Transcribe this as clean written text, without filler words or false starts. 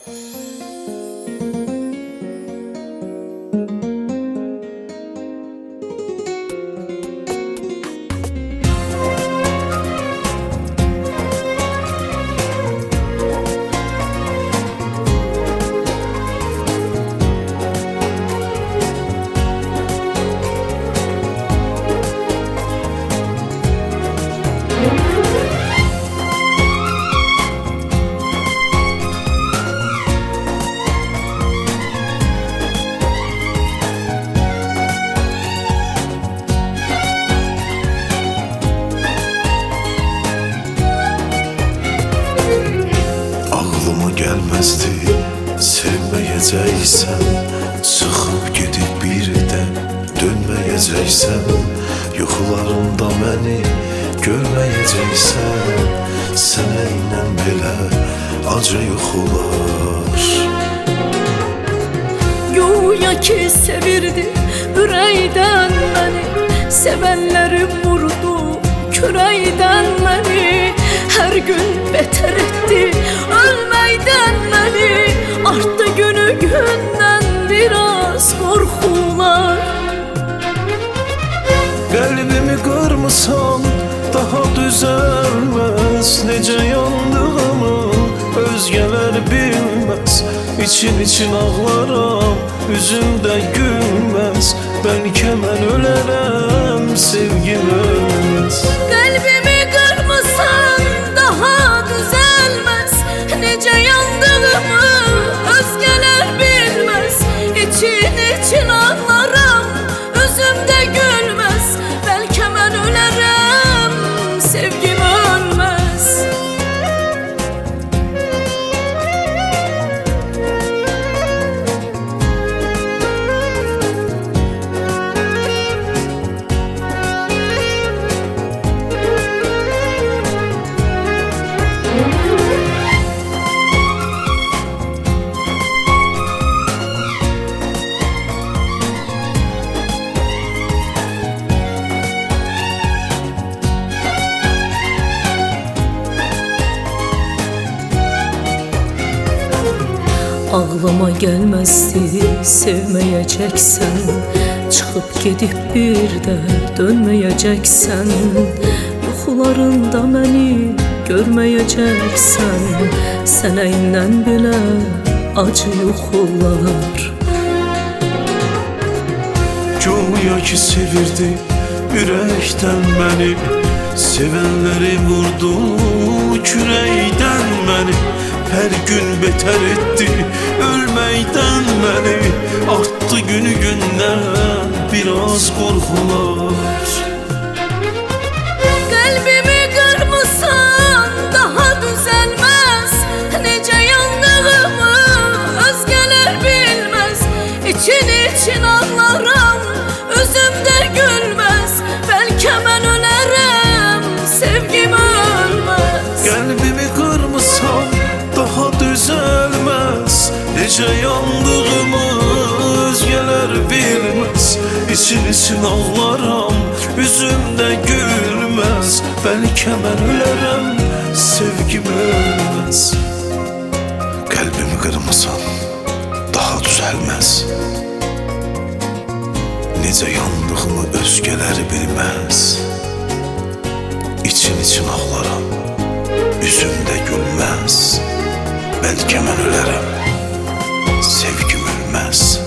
Gelmezdi sevmeyeceksen, çıkıp gidip bir de dönmeyeceksen, yuxularında beni görmeyeceksen, seninle belə acı yuxular. Güya ki sevirdi ürəkdən məni, sevənlərim vurdu kürəkdən məni, hər gün beter etdi ölməkdən məni, artdı günü gündən biraz qorxular. Qəlbimi qırmısan daha düzəlməz, necə yandığımı özgələr bilməz, için ağlaram, üzümdə gülməz, bəlkə mən ölərəm, sevgim ölməz. Qəlbimi qırmısan daha düzəlməz, necə yandığımı özgələr bilməz, için ağlaram, üzümdə gülməz, bəlkə mən ölərəm, sevgim ölməz. Ağlıma gelmezdi sevmeyeceksen, çıkıp gidip bir de dönmeyeceksen, yuxularında beni görmeyeceksen, seninle bile acı yuxular. Güya ki sevirdi ürəkdən məni, sevənləri vurdu kürəkdən məni, her gün beter etti ölməkdən məni, arttı günü gündən biraz qorxular. Qəlbimi qırmısan daha düzəlməz, necə yandığımı özgələr bilməz, için ağlaram, üzümdə gülməz, bəlkə mən ölərəm, sevgim ölməz. Qəlbimi qırmısan daha düzəlməz, necə yandığımı özgələr bilməz, için ağlaram, üzümdə gülməz, bəlkə mən ölərəm, sevgim ölməz. Qəlbimi qırmısan daha düzəlməz, necə yandığımı özgələr bilməz, için ağlaram, üzümdə gülməz, bəlkə mən ölərəm, sevgim ölməz.